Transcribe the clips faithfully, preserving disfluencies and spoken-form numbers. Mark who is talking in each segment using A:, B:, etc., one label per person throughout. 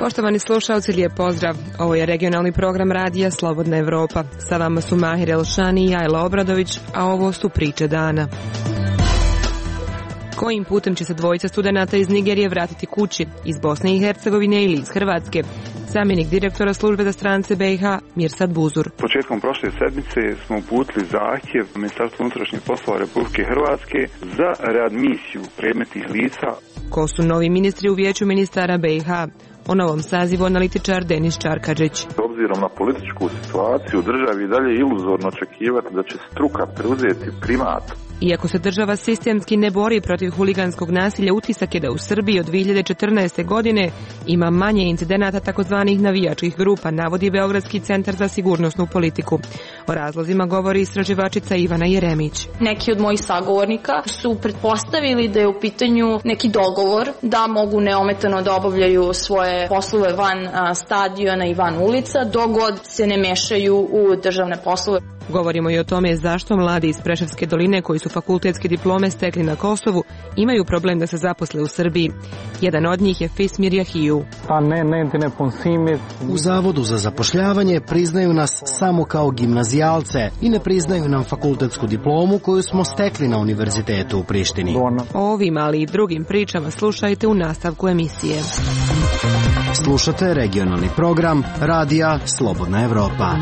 A: Poštovani slušalci, lijep pozdrav. Ovo je regionalni program radija Slobodna Evropa. Sa vama su Mahir Elšani i Ajla Obradović, a ovo su priče dana. Kojim putem će se dvojica studenata iz Nigerije vratiti kući, iz Bosne i Hercegovine ili iz Hrvatske? Zamjenik direktora službe za strance B i H Mirsad Buzur.
B: Početkom prošle sedmice smo uputili zahtjev Ministarstvu unutrašnjih poslova Republike Hrvatske za readmisiju predmetnih lica.
A: Ko su novi ministri u vijeću ministara B i H? O novom sazivu analitičar Denis Čarkadžić.
C: S obzirom na političku situaciju u državi i dalje iluzorno očekivati da će struka preuzeti primat.
A: Iako se država sistemski ne bori protiv huliganskog nasilja, utisak je da u Srbiji od dvije hiljade četrnaeste. godine ima manje incidenata takozvanih navijačkih grupa, navodi Beogradski centar za sigurnosnu politiku. O razlozima govori istraživačica Ivana Jeremić.
D: Neki od mojih sagovornika su pretpostavili da je u pitanju neki dogovor da mogu neometano da obavljaju svoje poslove van stadiona i van ulica, dok god se ne mešaju u državne poslove.
A: Govorimo i o tome zašto mladi iz Preševske doline koji su fakultetske diplome stekli na Kosovu imaju problem da se zaposle u Srbiji. Jedan od njih je Fismir Jahiju.
E: U Zavodu za zapošljavanje priznaju nas samo kao gimnazijalce i ne priznaju nam fakultetsku diplomu koju smo stekli na univerzitetu u Prištini.
A: O ovim, ali i drugim pričama slušajte u nastavku emisije.
E: Slušate regionalni program radija Slobodna Evropa.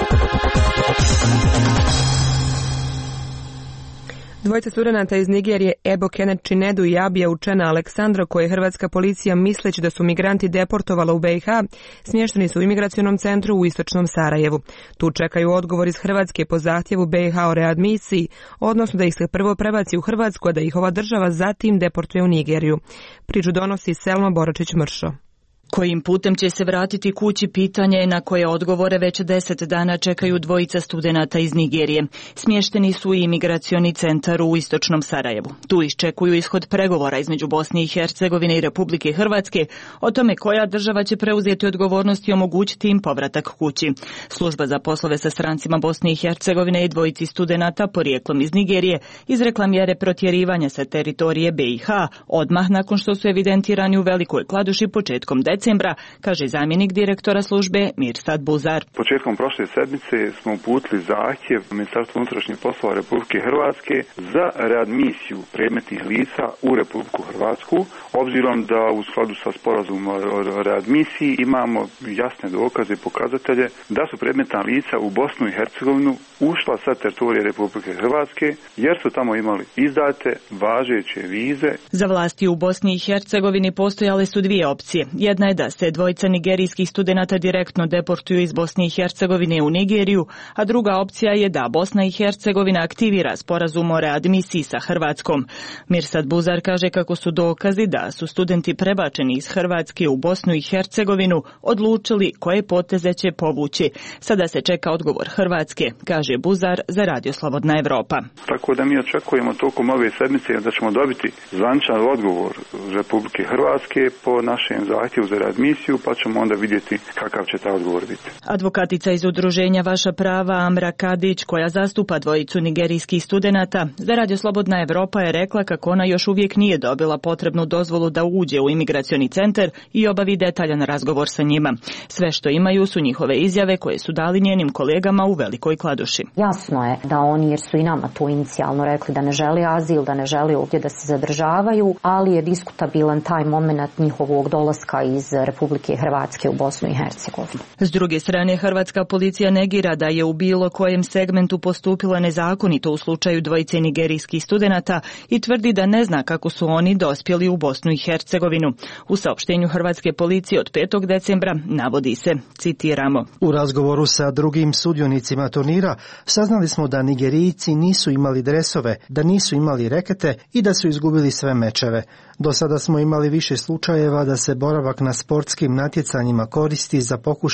A: Dvojica studenata iz Nigerije Ebo Kenet Chinedu i Abija Učena Aleksandra, koje je hrvatska policija misleći da su migranti deportovala u B i H, smješteni su u imigracionom centru u istočnom Sarajevu. Tu čekaju odgovor iz Hrvatske po zahtjevu B i H o readmisiji, odnosno da ih se prvo prebaci u Hrvatsku, a da ih ova država zatim deportuje u Nigeriju. Priču donosi Selma Boračić-Mršo.
F: Kojim putem će se vratiti kući, pitanje je na koje odgovore već deset dana čekaju dvojica studenata iz Nigerije. Smješteni su u imigracioni centar u istočnom Sarajevu. Tu iščekuju ishod pregovora između Bosne i Hercegovine i Republike Hrvatske o tome koja država će preuzeti odgovornost i omogućiti im povratak kući. Služba za poslove sa strancima Bosne i Hercegovine i dvojici studenata porijeklom iz Nigerije izrekla mjere protjerivanja sa teritorije B i H odmah nakon što su evidentirani u Velikoj Kladuši početkom decembra, kaže zamjenik direktora službe Mirsad Buzar.
B: Početkom prošle sedmice smo uputili zahtjev Ministarstvu unutrašnjih poslova Republike Hrvatske za readmisiju predmetnih lica u Republiku Hrvatsku, obzirom da u skladu sa sporazumom o readmisiji imamo jasne dokaze i pokazatelje da su predmetna lica u Bosnu i Hercegovinu ušla sa teritorije Republike Hrvatske jer su tamo imali izdate važeće vize.
F: Za vlasti u Bosni i Hercegovini postojale su dvije opcije. Jedna je da se dvojica nigerijskih studenata direktno deportuju iz Bosne i Hercegovine u Nigeriju, a druga opcija je da Bosna i Hercegovina aktivira sporazum o readmisiji sa Hrvatskom. Mirsad Buzar kaže kako su dokazi da su studenti prebačeni iz Hrvatske u Bosnu i Hercegovinu odlučili koje poteze će povući. Sada se čeka odgovor Hrvatske, kaže Buzar za Radio Slobodna Evropa.
B: Tako da mi očekujemo tokom ove sedmice da ćemo dobiti zvaničan odgovor Republike Hrvatske po našem zahtjevu za readmisiju, pa ćemo onda vidjeti kakav će taj odgovor biti.
F: Advokatica iz udruženja Vaša prava Amra Kadić, koja zastupa dvojicu nigerijskih studenata, za Radio Slobodna Evropa je rekla kako ona još uvijek nije dobila potrebnu dozvolu da uđe u imigracioni centar i obavi detaljan razgovor sa njima. Sve što imaju su njihove izjave koje su dali njenim kolegama u Velikoj Kladuši.
G: Jasno je da oni, jer su i nama tu inicijalno rekli da ne želi azil, da ne želi ovdje da se zadržavaju, ali je diskutabilan taj moment njihovog dolaska iz Republike Hrvatske u Bosnu i Hercegovinu.
F: S druge strane, hrvatska policija negira da je u bilo kojem segmentu postupila nezakonito u slučaju dvojice nigerijskih studenata i tvrdi da ne zna kako su oni dospjeli u Bosnu i Hercegovinu. U saopštenju hrvatske policije od petog decembra navodi se, citiramo:
H: U razgovoru sa drugim sudionicima turnira saznali smo da Nigerijci nisu imali dresove, da nisu imali rekete i da su izgubili sve mečeve. Do sada smo imali više slučajeva da se boravak na sportskim natjecanjima koristi za pokušaj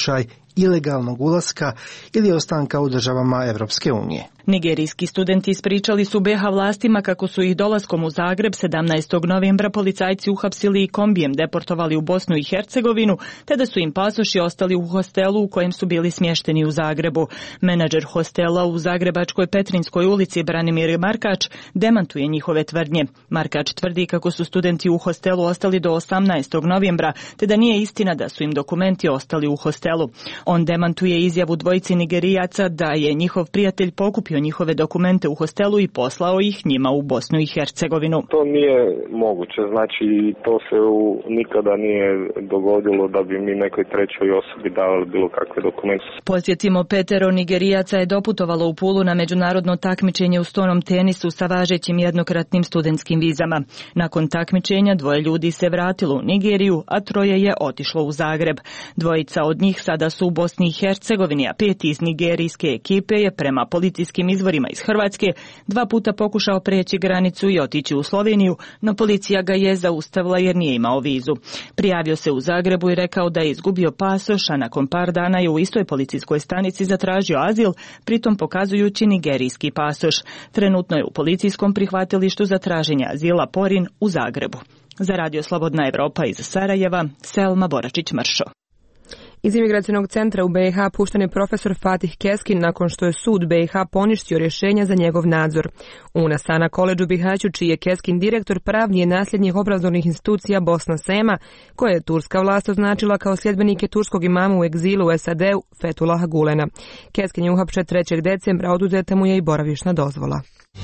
H: ilegalnog ulaska ili ostanka u državama Evropske unije.
F: Nigerijski studenti ispričali su be ha vlastima kako su ih dolaskom u Zagreb sedamnaestog novembra policajci uhapsili i kombijem deportovali u Bosnu i Hercegovinu, te da su im pasoši ostali u hostelu u kojem su bili smješteni u Zagrebu. Menadžer hostela u zagrebačkoj Petrinskoj ulici Branimir Markač demantuje njihove tvrdnje. Markač tvrdi kako su studenti u hostelu ostali do osamnaestog novembra, te da nije istina da su im dokumenti ostali u hostelu. On demantuje izjavu dvojici Nigerijaca da je njihov prijatelj pokupio njihove dokumente u hostelu i poslao ih njima u Bosnu i Hercegovinu.
I: To nije moguće, znači to se u, nikada nije dogodilo da bi mi nekoj trećoj osobi davali bilo kakve dokumente.
F: Podsjetimo, petero Nigerijaca je doputovalo u Pulu na međunarodno takmičenje u stonom tenisu sa važećim jednokratnim studentskim vizama. Nakon takmičenja dvoje ljudi se vratilo u Nigeriju, a troje je otišlo u Zagreb. Dvojica od njih sada su u Bosni i Hercegovini, a peti iz nigerijske ekipe je prema policijskim izvorima iz Hrvatske dva puta pokušao preći granicu i otići u Sloveniju, no policija ga je zaustavila jer nije imao vizu. Prijavio se u Zagrebu i rekao da je izgubio pasoš, a nakon par dana je u istoj policijskoj stanici zatražio azil, pritom pokazujući nigerijski pasoš. Trenutno je u policijskom prihvatilištu za traženje azila Porin u Zagrebu. Za Radio Slobodna Evropa iz Sarajeva, Selma Boračić-Mršo.
A: Iz imigracionog centra u be ha pušten je profesor Fatih Keskin nakon što je sud be ha poništio rješenja za njegov nadzor. U Nasana Koledžu Bihaću, čiji je Keskin direktor, pravni je nasljednik obrazovnih institucija Bosna Sema, koje je turska vlast označila kao sljedbenike turskog imama u egzilu u es a de-u Fetulaha Gulena. Keskin je uhapšen trećeg decembra, oduzeta mu je i boravišna dozvola.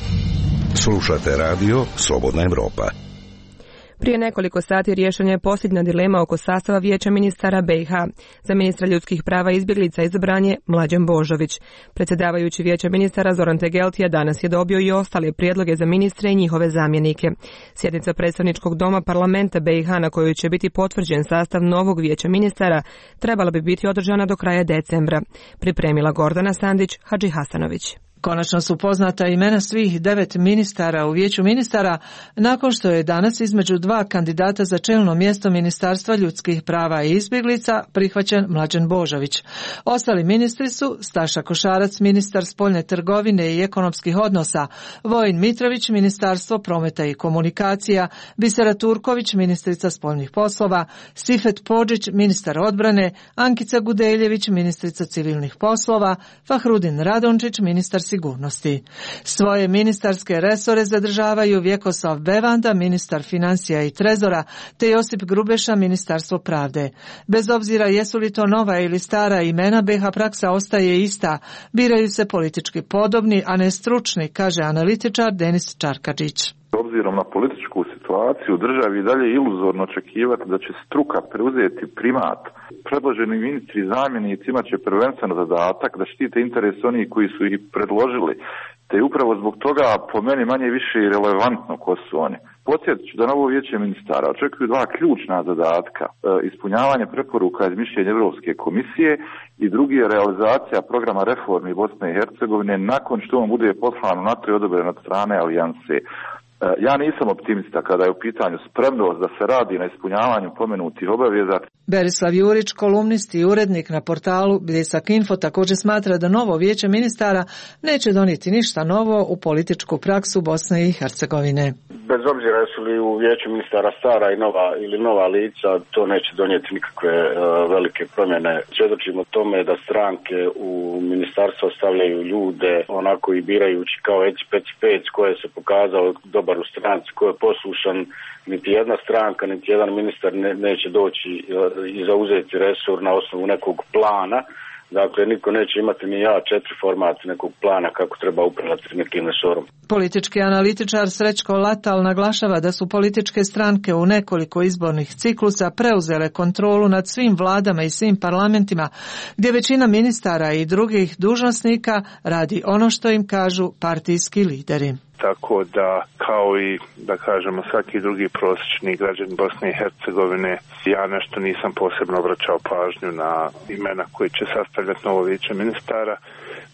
J: Slušate radio Slobodna Evropa.
A: Prije nekoliko sati riješena je posljednja dilema oko sastava vijeća ministara be ha. Za ministra ljudskih prava i izbjeglica izabran je Mlađan Božović. Predsjedavajući vijeća ministara Zoran Tegeltija danas je dobio i ostale prijedloge za ministre i njihove zamjenike. Sjednica predstavničkog doma parlamenta be ha na kojoj će biti potvrđen sastav novog vijeća ministara trebala bi biti održana do kraja decembra. Pripremila Gordana Sandić, Hadži Hasanović.
K: Konačno su poznata imena svih devet ministara u vijeću ministara nakon što je danas između dva kandidata za čelno mjesto Ministarstva ljudskih prava i izbjeglica prihvaćen Mlađan Božović. Ostali ministri su Staša Košarac, ministar spoljne trgovine i ekonomskih odnosa, Vojin Mitrović, ministarstvo prometa i komunikacija, Bisera Turković, ministrica spoljnih poslova, Sifet Podžić, ministar odbrane, Ankica Gudeljević, ministrica civilnih poslova, Fahrudin Radončić, ministar sigurnosti. Svoje ministarske resore zadržavaju Vjekoslav Bevanda, ministar financija i trezora, te Josip Grubeša, ministarstvo pravde. Bez obzira jesu li to nova ili stara imena, be ha praksa ostaje ista. Biraju se politički podobni, a ne stručni, kaže analitičar Denis Čarkadžić.
C: Obzirom na političku situaciju u državi i dalje iluzorno očekivati da će struka preuzeti primat. Predloženi ministri i zamjenici imat će prvenstveno zadatak da štite interes onih koji su ih predložili, te upravo zbog toga po meni manje više i relevantno ko su oni. Podsjetit ću da novo vijeće ministara očekuju dva ključna zadatka, ispunjavanje preporuka iz mišljenja Europske komisije i drugi je realizacija programa reformi Bosne i Hercegovine nakon što on bude poslan u NATO i odobren od strane alijanse. Ja nisam optimista kada je u pitanju spremnost da se radi na ispunjavanju pomenutih obaveza.
K: Berislav Jurić, kolumnist i urednik na portalu Bljesak Info, također smatra da novo vijeće ministara neće donijeti ništa novo u političku praksu Bosne i Hercegovine.
I: Bez obzira jesu li u vijeću ministara stara i nova ili nova lica, to neće donijeti nikakve uh, velike promjene. Svjedočimo tome da stranke u ministarstvo stavljaju ljude onako i birajući kao eci peci pec koje se pokazao dobar u stranci, ko je poslušan. Niti jedna stranka, niti jedan ministar ne, neće doći i zauzeti resor na osnovu nekog plana. Dakle, niko neće imati ni ja četiri format nekog plana kako treba upravljati nekim resorom.
K: Politički analitičar Srećko Latal naglašava da su političke stranke u nekoliko izbornih ciklusa preuzele kontrolu nad svim vladama i svim parlamentima, gdje većina ministara i drugih dužnosnika radi ono što im kažu partijski lideri.
L: Tako da, kao i, da kažemo, svaki drugi prosječni građan Bosne i Hercegovine, ja nešto nisam posebno obraćao pažnju na imena koji će sastavljati novo vijeće ministara.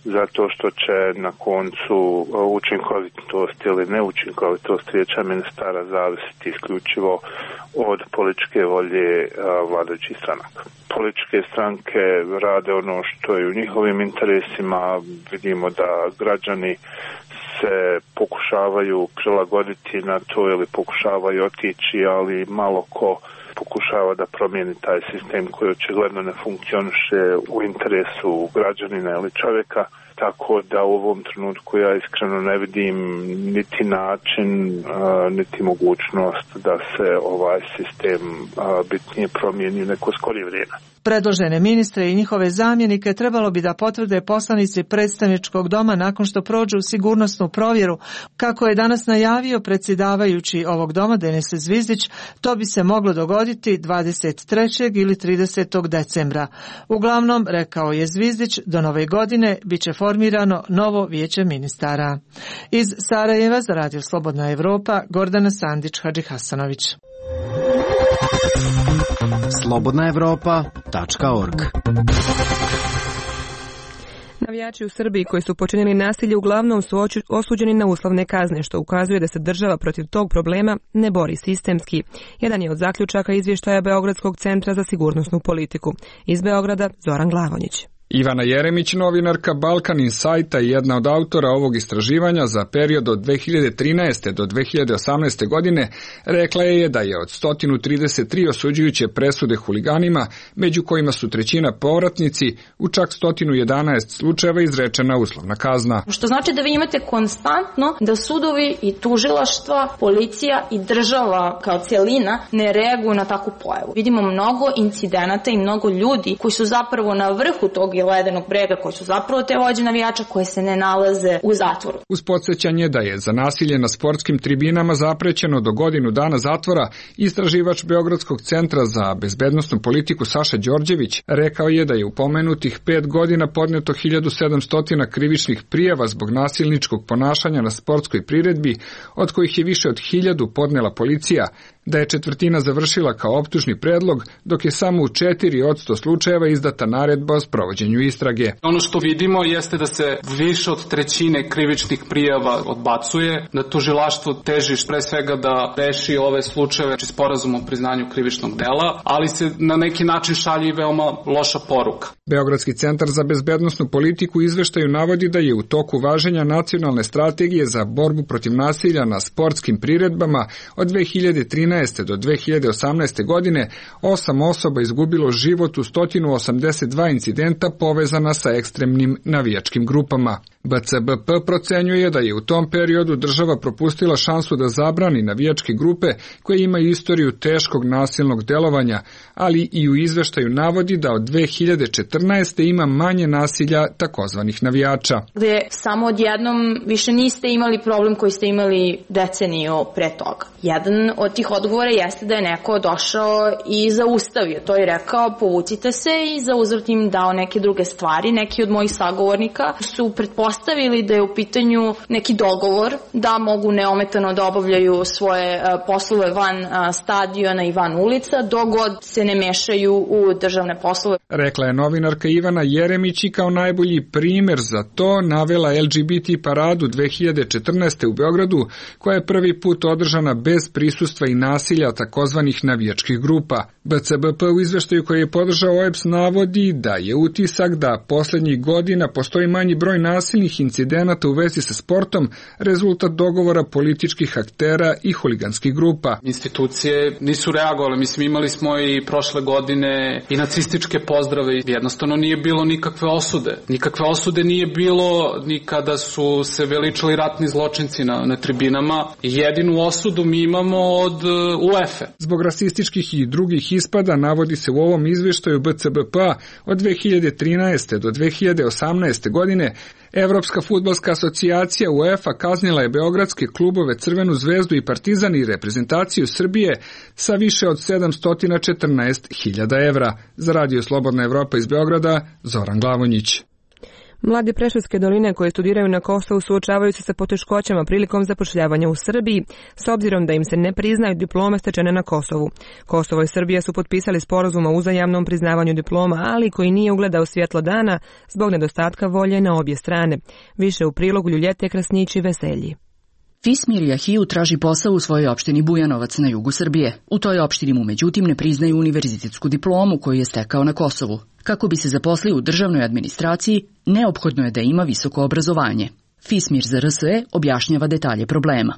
L: zato što će na koncu učinkovitost ili neučinkovitost vijeća ministara zavisiti isključivo od političke volje vladajućih stranaka. Političke stranke rade ono što je u njihovim interesima, vidimo da građani se pokušavaju prilagoditi na to ili pokušavaju otići, ali malo ko pokušava da promijeni taj sistem koji očigledno ne funkcioniše u interesu građanina ili čovjeka, tako da u ovom trenutku ja iskreno ne vidim niti način, niti mogućnost da se ovaj sistem bitnije promijeni u neko skorije vrijeme.
K: Predložene ministre i njihove zamjenike trebalo bi da potvrde poslanici predstavničkog doma nakon što prođu sigurnosnu provjeru. Kako je danas najavio predsjedavajući ovog doma Denis Zvizdić, to bi se moglo dogoditi dvadeset trećeg ili tridesetog decembra. Uglavnom, rekao je Zvizdić, do nove godine biće formirano novo vijeće ministara. Iz Sarajeva za Radio Slobodna Evropa, Gordana Sandić Hadžihasanović.
E: slobodna evropa tačka org.
A: Navijači u Srbiji koji su počinili nasilje uglavnom su osuđeni na uslovne kazne, što ukazuje da se država protiv tog problema ne bori sistemski. Jedan je od zaključaka izvještaja Beogradskog centra za sigurnosnu politiku. Iz Beograda Zoran Glavonjić.
M: Ivana Jeremić, novinarka Balkan Insajta i jedna od autora ovog istraživanja za period od dve hiljade trinaeste do dve hiljade osamnaeste godine, rekla je da je od sto trideset tri osuđujuće presude huliganima, među kojima su trećina povratnici, u čak sto jedanaest slučajeva izrečena uslovna kazna.
D: Što znači da vi imate konstantno da sudovi i tužilaštva, policija i država kao cijelina ne reaguju na takvu pojavu. Vidimo mnogo incidenata i mnogo ljudi koji su zapravo na vrhu tog ledenog brega, koji su zapravo te vođe navijača koje se ne nalaze u zatvoru.
M: Uz podsjećanje da je za nasilje na sportskim tribinama zaprećeno do godinu dana zatvora, istraživač Beogradskog centra za bezbednosnu politiku Saša Đorđević rekao je da je u pomenutih pet godina podneto hiljadu sedamsto krivičnih prijava zbog nasilničkog ponašanja na sportskoj priredbi, od kojih je više od hiljadu podnela policija, da je četvrtina završila kao optužni predlog, dok je samo u četiri od sto slučajeva izdata naredba o sprovođenju istrage.
N: Ono što vidimo jeste da se više od trećine krivičnih prijava odbacuje, da tužilaštvo teži pre svega da reši ove slučajeve či sporazum o priznanju krivičnog dela, ali se na neki način šalje i veoma loša poruka.
M: Beogradski centar za bezbednosnu politiku u izveštaju navodi da je u toku važenja nacionalne strategije za borbu protiv nasilja na sportskim priredbama od dve hiljade trinaeste do dve hiljade osamnaeste godine osam osoba izgubilo život u sto osamdeset dva incidenta povezana sa ekstremnim navijačkim grupama. B C B P procenjuje da je u tom periodu država propustila šansu da zabrani navijačke grupe koje imaju istoriju teškog nasilnog delovanja, ali i u izveštaju navodi da od dve hiljade četrnaeste ima manje nasilja takozvanih navijača.
D: Gde samo odjednom više niste imali problem koji ste imali deceniju pre toga. Jedan od tih odgovora jeste da je neko došao i zaustavio to i rekao povucite se i za uzvrat im dao neke druge stvari. Neki od mojih sagovornika su pretpostavili da je u pitanju neki dogovor da mogu neometano da obavljaju svoje poslove van stadiona i van ulica, dok god se ne mešaju u državne poslove.
M: Rekla je novinarka Ivana Jeremić i kao najbolji primer za to navela L G B T paradu dve hiljade četrnaeste u Beogradu, koja je prvi put održana bez prisustva i nasilja takozvanih navijačkih grupa. B C B P u izveštaju koji je podržao O E B S navodi da je utisak da poslednjih godina postoji manji broj nasilnih incidenata u vezi sa sportom, rezultat dogovora političkih aktera i huliganskih grupa.
N: Institucije nisu reagovale, mislim imali smo i prošle godine i nacističke pozdrave, jednostavno nije bilo nikakve osude. Nikakve osude nije bilo ni kada su se veličali ratni zločinci na, na tribinama. Jedinu osudu mi imamo od U E F E.
M: Zbog rasističkih i drugih ispada navodi se u ovom izveštaju B C B P-a od dve hiljade trinaeste do dve hiljade osamnaeste godine Evropska fudbalska asocijacija UEFA kaznila je beogradske klubove Crvenu zvezdu i Partizan i reprezentaciju Srbije sa više od sedamsto četrnaest hiljada evra. Za Radio Slobodna Evropa iz Beograda, Zoran Glavonjić.
A: Mladi Preševske doline koji studiraju na Kosovu suočavaju se sa poteškoćama prilikom zapošljavanja u Srbiji, s obzirom da im se ne priznaju diplome stečene na Kosovu. Kosovo i Srbija su potpisali sporazum o uzajamnom priznavanju diploma, ali koji nije ugledao svjetlo dana zbog nedostatka volje na obje strane. Više u prilogu Ljuljete Krasnići Veselji.
O: Fismir Jahiju traži posao u svojoj opštini Bujanovac na jugu Srbije. U toj opštini mu međutim ne priznaju univerzitetsku diplomu koju je stekao na Kosovu. Kako bi se zaposlio u državnoj administraciji, neophodno je da ima visoko obrazovanje. Fismir za R S E objašnjava detalje problema.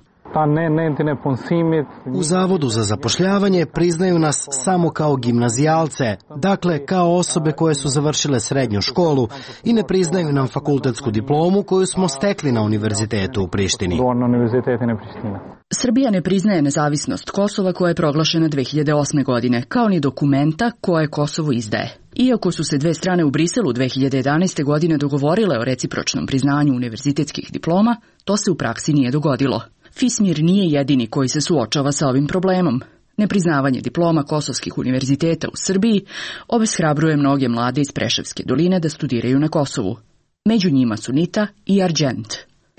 E: U Zavodu za zapošljavanje priznaju nas samo kao gimnazijalce, dakle kao osobe koje su završile srednju školu, i ne priznaju nam fakultetsku diplomu koju smo stekli na univerzitetu u Prištini.
O: Srbija ne priznaje nezavisnost Kosova koja je proglašena dve hiljade osme. godine, kao ni dokumenta koje Kosovo izdaje. Iako su se dve strane u Briselu dve hiljade jedanaeste. godine dogovorile o recipročnom priznanju univerzitetskih diploma, to se u praksi nije dogodilo. Fismir nije jedini koji se suočava sa ovim problemom. Nepriznavanje diploma kosovskih univerziteta u Srbiji obeshrabruje mnoge mlade iz Preševske doline da studiraju na Kosovu. Među njima su Nita i Arđent.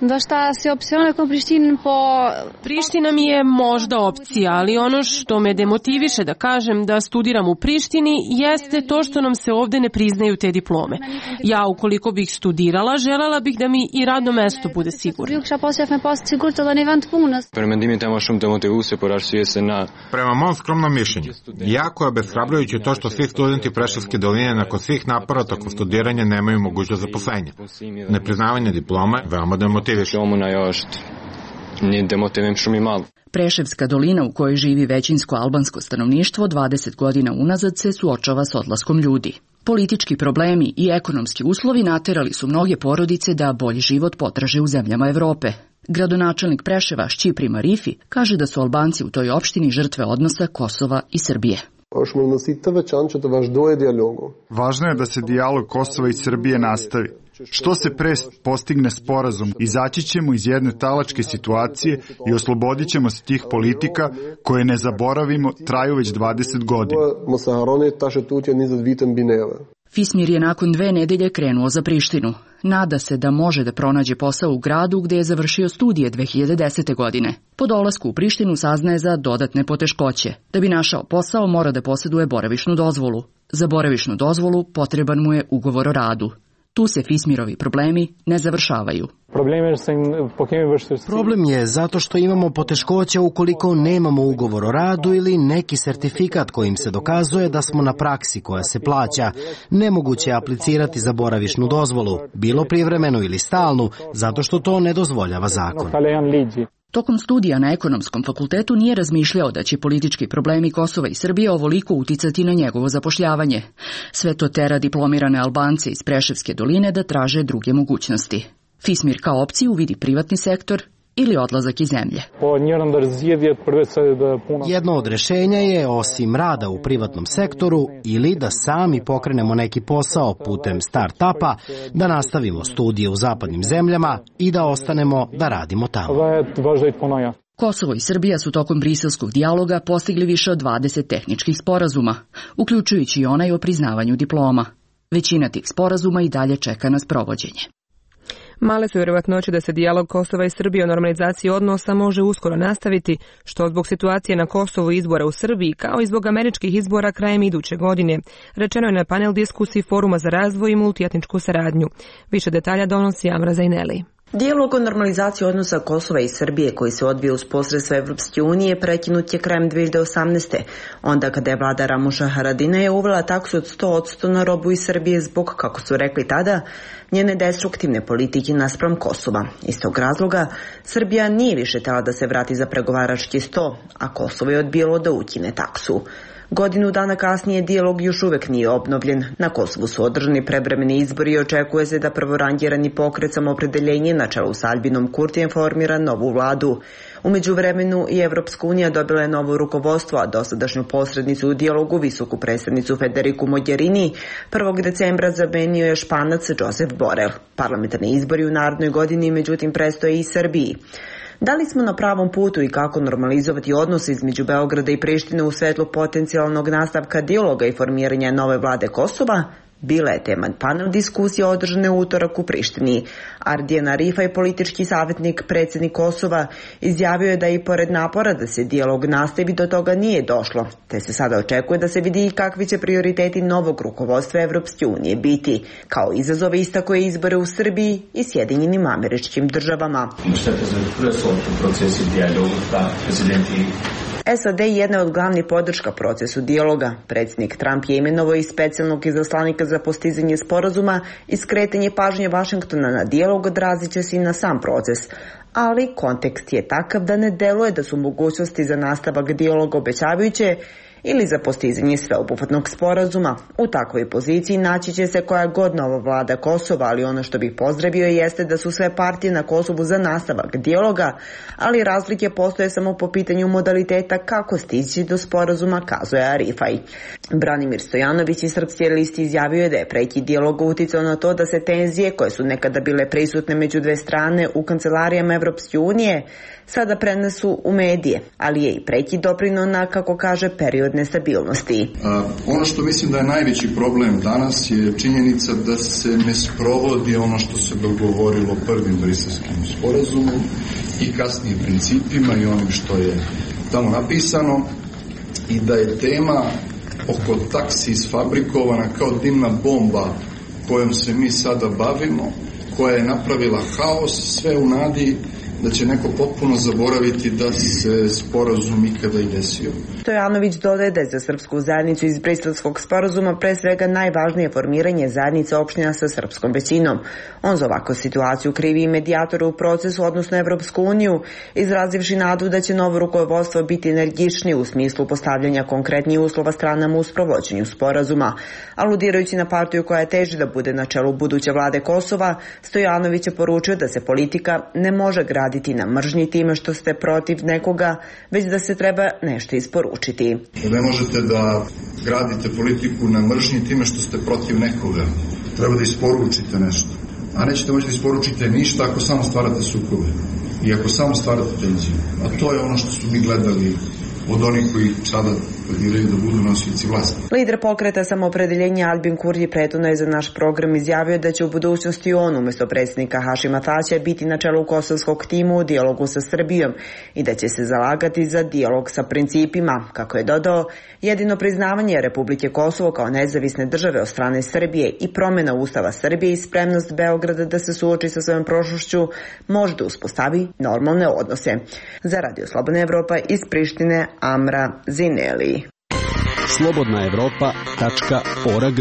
P: Priština mi je možda opcija, ali ono što me demotiviše da kažem da studiram u Prištini jeste to što nam se ovde ne priznaju te diplome. Ja ukoliko bih studirala, želela bih da mi i radno mesto bude sigurno.
Q: Prema mom skromnom mišljenju, jako je obeshrabrujuće to što svi studenti Preševske doline nakon svih napora tokom studiranja nemaju mogućnost zaposlenja. Nepriznavanje diplome veoma demotiviše.
O: Preševska dolina u kojoj živi većinsko albansko stanovništvo dvadeset godina unazad se suočava s odlaskom ljudi. Politički problemi i ekonomski uslovi naterali su mnoge porodice da bolji život potraže u zemljama Evrope. Gradonačelnik Preševa Šćipri Marifi kaže da su Albanci u toj opštini žrtve odnosa Kosova i Srbije.
R: Važno je da se dijalog Kosova i Srbije nastavi. Što se pre postigne sporazum, izaći ćemo iz jedne talačke situacije i oslobodit ćemo se tih politika koje, ne zaboravimo, traju već dvadeset godina.
O: Fismir je nakon dve nedelje krenuo za Prištinu. Nada se da može da pronađe posao u gradu gde je završio studije dve hiljade desete. godine. Po dolasku u Prištinu saznaje za dodatne poteškoće. Da bi našao posao mora da posjeduje boravišnu dozvolu. Za boravišnu dozvolu potreban mu je ugovor o radu. Tu se Fismirovi problemi ne završavaju.
E: Problem je zato što imamo poteškoća ukoliko nemamo ugovor o radu ili neki sertifikat kojim se dokazuje da smo na praksi koja se plaća. Nemoguće je aplicirati za boravišnu dozvolu, bilo privremenu ili stalnu, zato što to ne dozvoljava zakon.
O: Tokom studija na ekonomskom fakultetu nije razmišljao da će politički problemi Kosova i Srbije ovoliko uticati na njegovo zapošljavanje. Sve to tera diplomirane Albance iz Preševske doline da traže druge mogućnosti. Fismir kao opciju vidi privatni sektor ili odlazak iz zemlje.
E: Jedno od rešenja je, osim rada u privatnom sektoru, ili da sami pokrenemo neki posao putem start-upa, da nastavimo studije u zapadnim zemljama i da ostanemo da radimo tamo.
O: Kosovo i Srbija su tokom briselskog dijaloga postigli više od dvadeset tehničkih sporazuma, uključujući i onaj o priznavanju diploma. Većina tih sporazuma i dalje čeka na sprovođenje.
A: Male su vjerovatnoće da se dijalog Kosova i Srbije o normalizaciji odnosa može uskoro nastaviti, što zbog situacije na Kosovu i izbora u Srbiji, kao i zbog američkih izbora krajem iduće godine, rečeno je na panel diskusiji Foruma za razvoj i multietničku saradnju. Više detalja donosi Amra Zaineli.
S: Dijalog o normalizaciji odnosa Kosova i Srbije koji se odvija uz posredstvo Evropske unije prekinut je krajem dve hiljade osamnaeste. onda kada je vlada Ramuša Haradinaja uvela taksu od sto posto na robu iz Srbije zbog, kako su rekli tada, njene destruktivne politike naspram Kosova. Iz tog razloga Srbija nije više htela da se vrati za pregovarački sto, a Kosovo je odbilo da ukine taksu. Godinu dana kasnije dijalog još uvek nije obnovljen. Na Kosovu su održani prevremeni izbori i očekuje se da prvorangirani pokret Samoopredeljenje na čelu s Albinom Kurtijem formira novu vladu. U međuvremenu i Evropska unija dobila je novo rukovodstvo, a dosadašnju posrednicu u dijalogu, visoku predstavnicu Federiku Mogherini, prvog decembra zamenio je Španac Josef Borel. Parlamentarni izbori u narednoj godini međutim prestoje i Srbiji. Da li smo na pravom putu i kako normalizovati odnose između Beograda i Prištine u svetlu potencijalnog nastavka dijaloga i formiranja nove vlade Kosova? bila je tema panel diskusije održane u utorak u Prištini. Ardijan Arifaj, politički savjetnik predsjednik Kosova, izjavio je da i pored napora da se dijalog nastavi do toga nije došlo, te se sada očekuje da se vidi kakvi će prioriteti novog rukovodstva Evropske unije biti, kao izazove istako je izbore u Srbiji i Sjedinjenim Američkim Državama. S A D je jedna od glavnih podrška procesu dijaloga. Predsjednik Trump je imenovao i specijalnog izaslanika za postizanje sporazuma i skretanje pažnje Vašingtona na dijalog odrazit će se i na sam proces. Ali kontekst je takav da ne deluje da su mogućnosti za nastavak dijaloga obećavajuće ili za postizanje sveobuhvatnog sporazuma. U takvoj poziciji naći će se koja god nova vlada Kosova, ali ono što bih pozdravio jeste da su sve partije na Kosovu za nastavak dijaloga, ali razlike postoje samo po pitanju modaliteta kako stići do sporazuma, kazuje Arifaj. Branimir Stojanović iz Srpske listi izjavio je da je prekid dijaloga uticao na to da se tenzije koje su nekada bile prisutne među dve strane u kancelarijama Evropske unije sada prenesu u medije, ali je i prekid doprineo na, kako kaže, period nestabilnosti.
T: A, ono što mislim da je najveći problem danas je činjenica da se ne sprovodi ono što se dogovorilo prvim briselskim sporazumom i kasnijim principima i onim što je tamo napisano, i da je tema oko taksi isfabrikovana kao dimna bomba kojom se mi sada bavimo, koja je napravila haos, sve u nadi da će neko potpuno zaboraviti da se sporazum ikada i desio.
S: Stojanović dodaje da je za srpsku zajednicu iz Briselskog sporazuma pre svega najvažnije formiranje zajednice opština sa srpskom većinom. On za ovakvu situaciju krivi i medijatore u procesu, odnosno Evropsku uniju, izrazivši nadu da će novo rukovodstvo biti energičnije u smislu postavljanja konkretnijih uslova stranama u sprovođenju sporazuma. Aludirajući na partiju koja teži da bude na čelu buduće vlade Kosova, Stojanović je poručio da se politika ne može graditi na mržnji time što ste protiv nekoga, već da se treba nešto isporučiti.
T: Ne možete da gradite politiku na mržnji time što ste protiv nekoga. Treba da isporučite nešto. A nećete moći da isporučite ništa ako samo stvarate sukobe i ako samo stvarate tenziju. A to je ono što su mi gledali od onih koji sada planiraju da budu nosioci vlasti.
S: Lider pokreta Samoopredeljenja Albin Kurti prethodno je za naš program izjavio da će u budućnosti on umjesto predsjednika Hašima Tačija biti na čelu kosovskog tima u dijalogu sa Srbijom i da će se zalagati za dijalog sa principima. Kako je dodao, jedino priznavanje Republike Kosovo kao nezavisne države od strane Srbije i promjena Ustava Srbije i spremnost Beograda da se suoči sa svojom prošlošću može da uspostavi normalne odnose. Za Radio Slobodna Evropa iz Prištine, Amra Zineli.
U: slobodna evropa tačka org.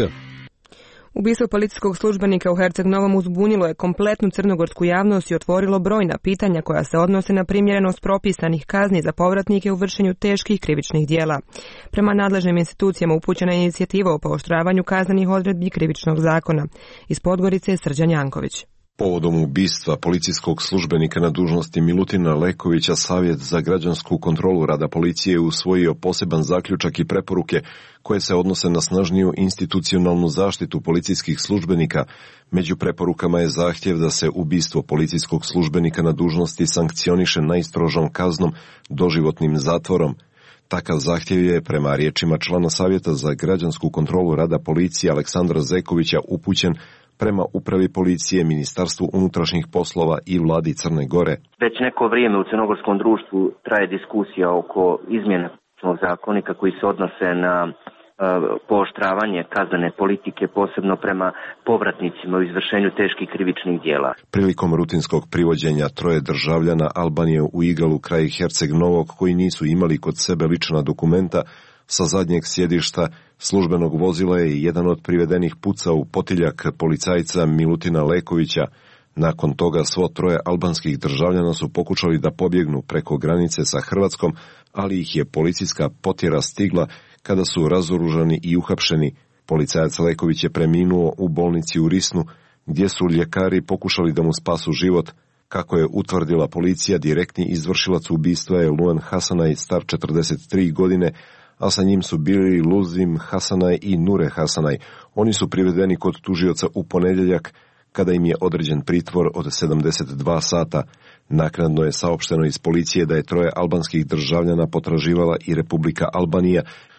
A: Ubistvo policijskog službenika u Herceg Novom uzbunilo je kompletnu crnogorsku javnost i otvorilo brojna pitanja koja se odnose na primjerenost propisanih kazni za povratnike u vršenju teških krivičnih dijela. Prema nadležnim institucijama upućena je inicijativa o pooštravanju kaznenih odredbi krivičnog zakona. Iz Podgorice je Srđan Janković.
V: Povodom ubistva policijskog službenika na dužnosti Milutina Lekovića, Savjet za građansku kontrolu rada policije je usvojio poseban zaključak i preporuke koje se odnose na snažniju institucionalnu zaštitu policijskih službenika. Među preporukama je zahtjev da se ubistvo policijskog službenika na dužnosti sankcioniše najstrožom kaznom, doživotnim zatvorom. Takav zahtjev je, prema riječima člana Savjeta za građansku kontrolu rada policije Aleksandra Zekovića, upućen prema upravi policije, Ministarstvu unutrašnjih poslova i vladi Crne Gore.
W: Već neko vrijeme u crnogorskom društvu traje diskusija oko izmjena zakonika koji se odnose na uh, pooštravanje kaznene politike, posebno prema povratnicima u izvršenju teških krivičnih dijela.
V: Prilikom rutinskog privođenja troje državljana Albanije u Igalu kraj Herceg Novog koji nisu imali kod sebe lična dokumenta, sa zadnjeg sjedišta službenog vozila je jedan od privedenih pucao u potiljak policajca Milutina Lekovića. Nakon toga svo troje albanskih državljana su pokušali da pobjegnu preko granice sa Hrvatskom, ali ih je policijska potjera stigla kada su razoružani i uhapšeni. Policajac Leković je preminuo u bolnici u Risnu, gdje su ljekari pokušali da mu spasu život. Kako je utvrdila policija, direktni izvršilac ubistva je Luan Hasanaj, star četrdeset tri godine, a sa njim su bili Luzim Hasanaj i Nure Hasanaj. Oni su privedeni kod tužioca u ponedjeljak, kada im je određen pritvor od sedamdeset dva sata. Naknadno je saopšteno iz policije da je troje albanskih državljana potraživala i Republika Albanija,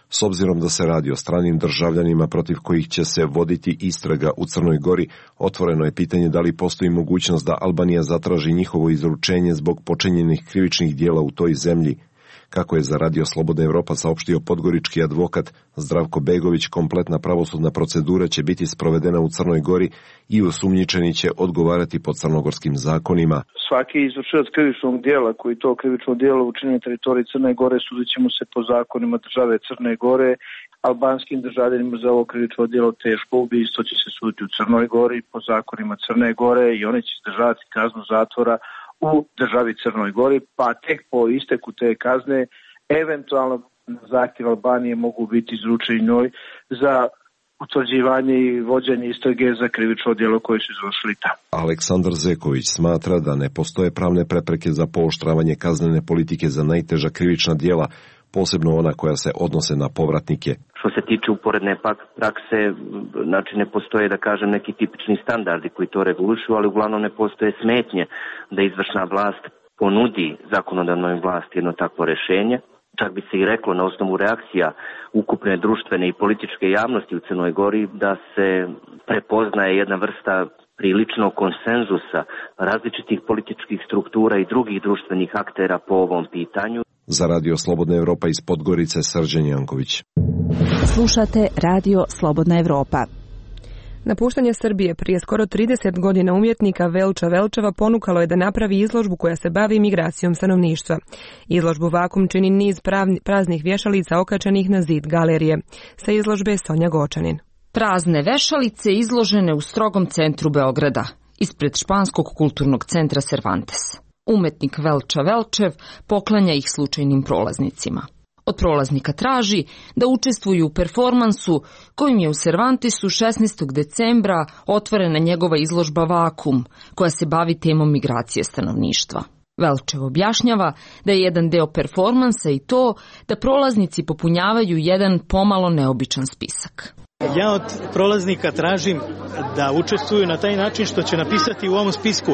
V: S obzirom da se radi o stranim državljanima protiv kojih će se voditi istraga u Crnoj Gori, otvoreno je pitanje da li postoji mogućnost da Albanija zatraži njihovo izručenje zbog počinjenih krivičnih dijela u toj zemlji. Kako je za Radio Slobodna Evropa saopštio podgorički advokat Zdravko Begović, kompletna pravosudna procedura će biti sprovedena u Crnoj Gori i osumnjičeni će odgovarati po crnogorskim zakonima.
B: Svaki izvršilac krivičnog dijela koji to krivično dijelo učini na teritoriji Crne Gore sudit će mu se po zakonima države Crne Gore. Albanskim državljanima za ovo krivično dijelo teško ubistvo će se suditi u Crnoj Gori po zakonima Crne Gore i oni će izdržavati kaznu zatvora u državi Crnoj Gori, pa tek po isteku te kazne eventualno na zahtjev Albanije mogu biti izručeni njoj za utvrđivanje i vođenje istrage za krivično djelo koje su izvršili tamo.
V: Aleksandar Zeković smatra da ne postoje pravne prepreke za pooštravanje kaznene politike za najteža krivična djela, posebno ona koja se odnose na povratnike.
W: Što se tiče uporedne prakse, znači ne postoje, da kažem, neki tipični standardi koji to regulišu, ali uglavnom ne postoje smetnje da izvršna vlast ponudi zakonodavnoj vlasti jedno takvo rešenje. Čak bi se i reklo na osnovu reakcija ukupne društvene i političke javnosti u Crnoj Gori da se prepoznaje jedna vrsta priličnog konsenzusa različitih političkih struktura i drugih društvenih aktera po ovom pitanju.
V: Za Radio Slobodna Evropa iz Podgorice, Srđan Janković.
G: Slušate Radio Slobodna Evropa.
A: Napuštanje Srbije prije skoro trideset godina umjetnika Velča Velčeva ponukalo je da napravi izložbu koja se bavi migracijom stanovništva. Izložbu Vakum čini niz pravni, praznih vješalica okačenih na zid galerije. Sa izložbe Sonja Gočanin.
H: Prazne vešalice izložene u strogom centru Beograda, ispred Španskog kulturnog centra Cervantes. Umetnik Velča Velčev poklanja ih slučajnim prolaznicima. Od prolaznika traži da učestvuju u performansu kojim je u Cervantesu šesnaestog decembra otvorena njegova izložba Vakum, koja se bavi temom migracije stanovništva. Velčev objašnjava da je jedan deo performansa i to da prolaznici popunjavaju jedan pomalo neobičan spisak.
X: Ja od prolaznika tražim da učestvuju na taj način što će napisati u ovom spisku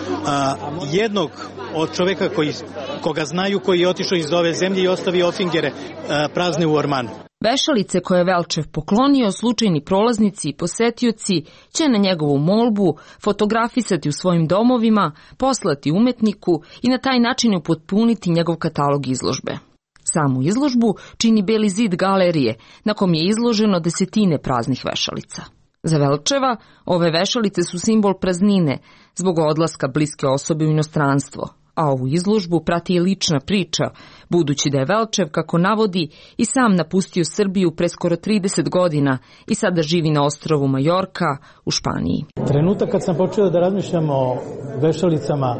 X: a, jednog od čoveka koji, koga znaju, koji je otišao iz ove zemlje i ostavio ofingere a, prazne u ormanu.
H: Vešalice koje je Velčev poklonio, slučajni prolaznici i posetioci će na njegovu molbu fotografisati u svojim domovima, poslati umetniku i na taj način upotpuniti njegov katalog izložbe. Samu izložbu čini beli zid galerije, na kom je izloženo desetine praznih vešalica. Za Velčeva ove vešalice su simbol praznine zbog odlaska bliske osobe u inostranstvo, a ovu izložbu prati i lična priča, budući da je Velčev, kako navodi, i sam napustio Srbiju pre skoro trideset godina i sada živi na ostrvu Majorka u Španiji.
X: Trenutak kad sam počeo da razmišljam o vešalicama,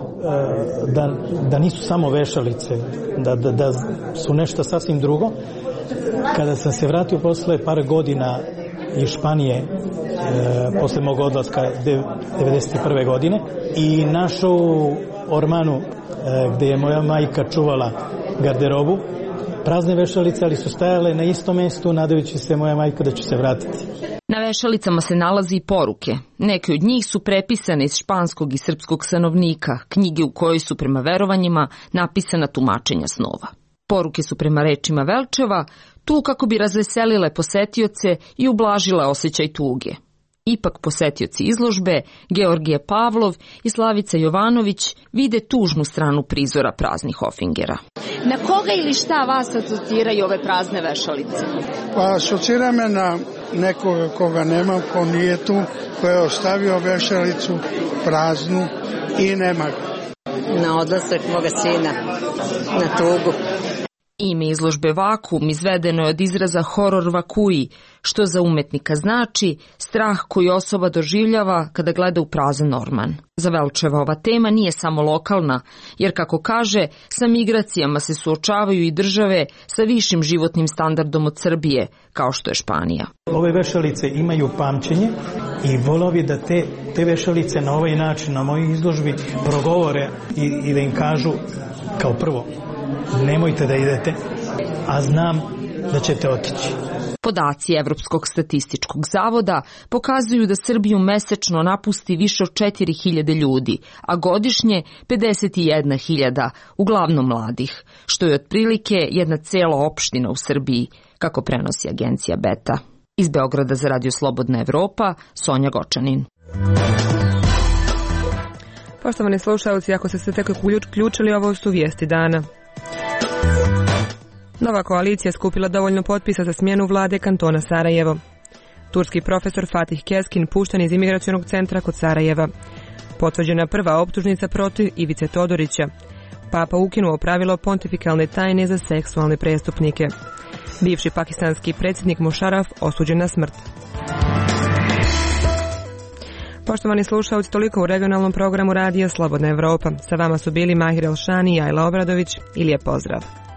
X: da, da nisu samo vešalice, da, da, da su nešto sasvim drugo, kada sam se vratio posle par godina iz Španije, e, posle mog odlaska devedeset prve godine, i našao u ormanu e, gde je moja majka čuvala garderobu, prazne vešalice, ali su stajale na istom mestu, nadajući se moja majka da će se vratiti.
H: Na vešalicama se nalazi i poruke. Neke od njih su prepisane iz španskog i srpskog stanovnika, knjige u kojoj su prema verovanjima napisana tumačenja snova. Poruke su prema rečima Velčeva tu kako bi razveselile posetioce i ublažile osjećaj tuge. Ipak posetioci izložbe, Georgije Pavlov i Slavica Jovanović, vide tužnu stranu prizora praznih ofingera.
G: Na koga ili šta vas asociraju ove prazne vešalice?
Y: Pa asocira me na nekoga koga nema, ko nije tu, ko je ostavio vešalicu praznu i nema ga.
G: Na odlasak moga sina, na tugu.
H: Ime izložbe Vakum izvedeno je od izraza horor vakui, što za umetnika znači strah koji osoba doživljava kada gleda u prazan orman. Za Velčeva ova tema nije samo lokalna, jer kako kaže, sa migracijama se suočavaju i države sa višim životnim standardom od Srbije, kao što je Španija.
X: Ove vešalice imaju pamćenje i volio bi da te, te vešalice na ovaj način, na mojoj izložbi, progovore i, i da im kažu kao prvo, nemojte da idete, a znam da ćete otići.
H: Podaci Evropskog statističkog zavoda pokazuju da Srbiju mesečno napusti više od četiri hiljade ljudi, a godišnje pedeset jedna hiljada, uglavnom mladih, što je otprilike jedna cela opština u Srbiji, kako prenosi agencija Beta. Iz Beograda za Radio Slobodna Evropa, Sonja Gočanin.
A: Poštovani slušalci, ako ste se tek uključili, ovo su vijesti dana. Nova koalicija skupila dovoljno potpisa za smjenu vlade kantona Sarajevo. Turski profesor Fatih Keskin pušten iz imigracionog centra kod Sarajeva. Potvrđena prva optužnica protiv Ivice Todorića. Papa ukinuo pravilo pontifikalne tajne za seksualne prestupnike. Bivši pakistanski predsjednik Mošaraf osuđen na smrt. Poštovani slušalci, toliko u regionalnom programu Radija Slobodna Evropa. Sa vama su bili Mahir Elšani i Ajla Obradović. I lijep pozdrav.